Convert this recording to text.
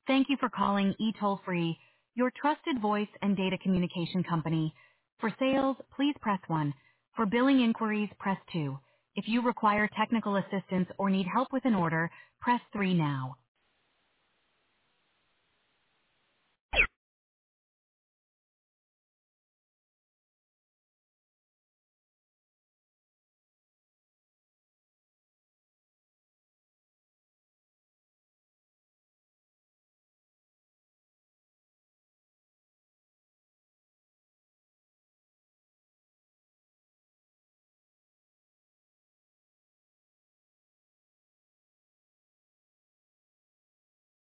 Thank you for calling eToll Free, your trusted voice and data communication company. For sales, please press 1. For billing inquiries, press 2. If you require technical assistance or need help with an order, press 3 now.